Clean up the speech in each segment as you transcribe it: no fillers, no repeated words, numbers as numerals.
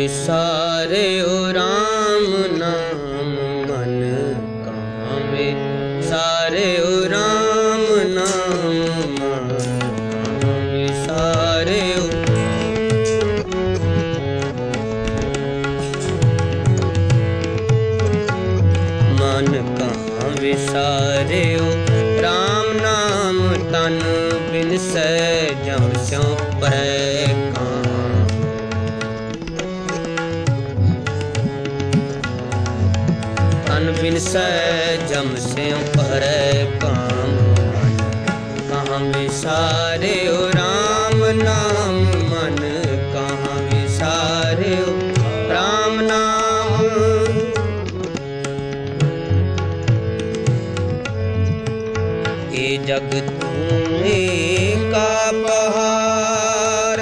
विसारियो राम नाम मन कहाँ विसारियो राम नाम मन कहाँ विसारियो। मन कहाँ विसारियो राम नाम तन बिन जम स्यों परै कां। तन बिन जम स्यों परै काम। कहाँ विसारियो राम नाम मन कहाँ विसारियो राम नाम। ये जग तूने का पहाड़,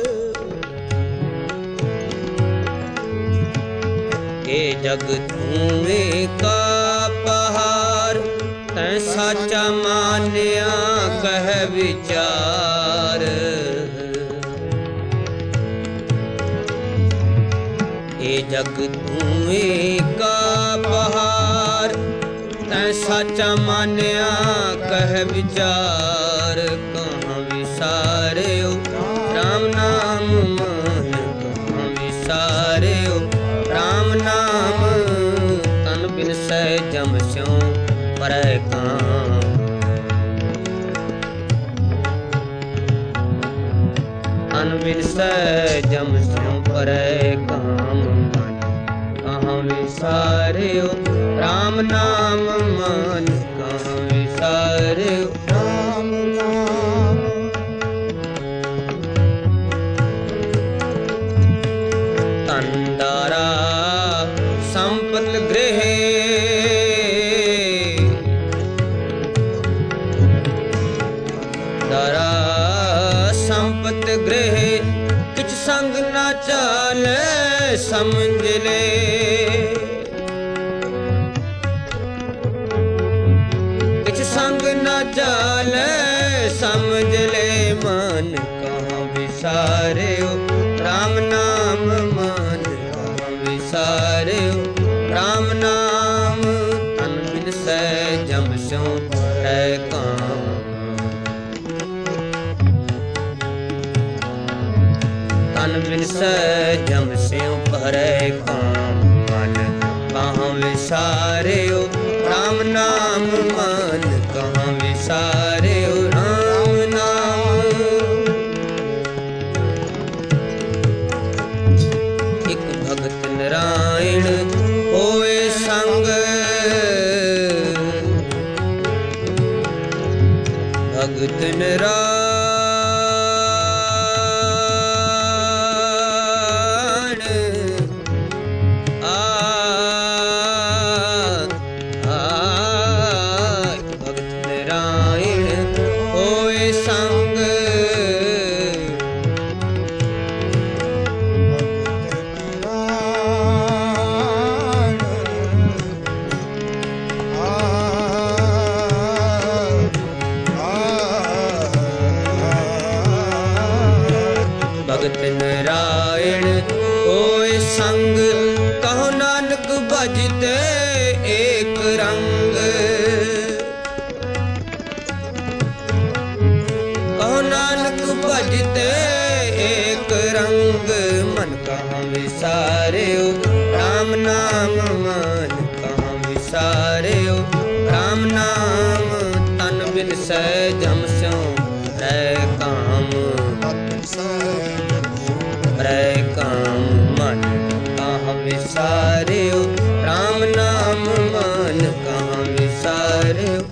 ये जग तूने का पहाड़ तैं साचा मान्या कह विचार। ये जग तूने का पहाड़ तैं साचा मान्या कह विचार। कहाँ विसारियो राम नाम मन कहाँ विसारियो राम नाम। तन बिन जम स्यों परै कां। तन बिन जम स्यों परै काम। कहाँ विसारियो राम नाम मन कहाँ विसारियो राम नाम। तंदारा संपत गृह, दारा संपत गृह किछ संग न चाले समझ ले। किछ संग न चाले समझ ले मन कहाँ विसारियो राम नाम मन कहाँ विसारियो राम नाम। तन बिन जम स्यों परै कां। तन बिन जम स्यों परै काम। मन कहाँ विसारियो राम नाम मन कहाँ विसारियो राम नाम। एक भगत नारायण होए संग, भगत नारायण भगत नारायण होए संग। कहो नानक भजते एक रंग। कहो नानक भजते एक रंग। मन कहाँ विसारियो राम नाम मन कहाँ विसारियो राम नाम। तन बिन जम स्यों परै काम। परै काम मन कहाँ विसारियो राम नाम मन कहाँ विसारियो